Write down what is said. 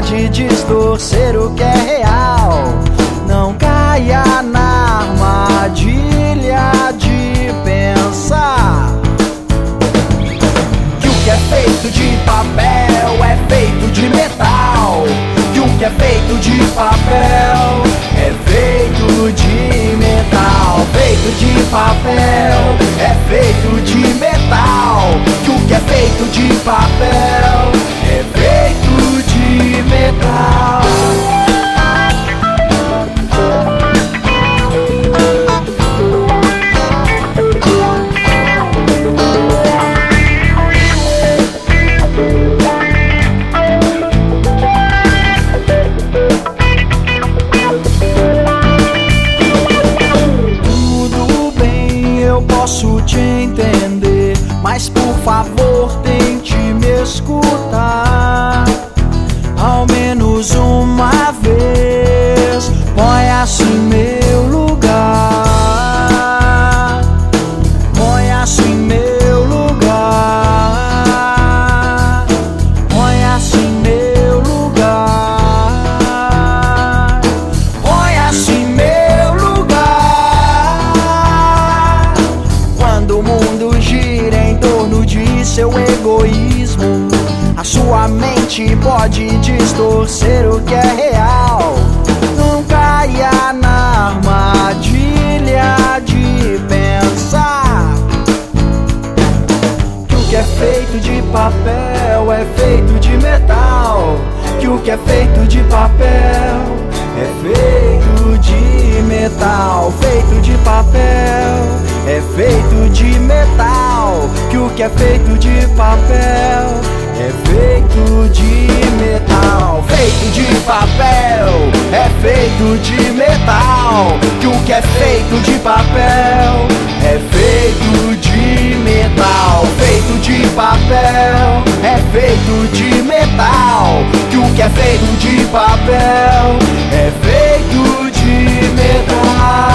pode distorcer o que é real. Não caia na armadilha de pensar que o que é feito de papel é feito de metal. Que o que é feito de papel é feito de metal. Feito de papel é feito de metal. Que o que é feito de papel é feito de metal. Posso te entender, mas por favor tente me escutar. Ao menos uma vez, ponha-se em meu lugar. Ponha-se em meu lugar. Ponha-se em meu lugar. Ponha-se em meu lugar. Quando o mundo gira em torno de seu egoísmo, a sua mente pode distorcer o que é real. Não caia na armadilha de pensar que o que é feito de papel é feito de metal. Que o que é feito de papel é feito de metal. Feito de papel é feito de metal. Que o que é feito de papel é feito de metal. Feito de papel é feito de metal. Que o que é feito de papel é feito de metal. Feito de papel é feito de metal. Que o que é feito de papel é feito de metal.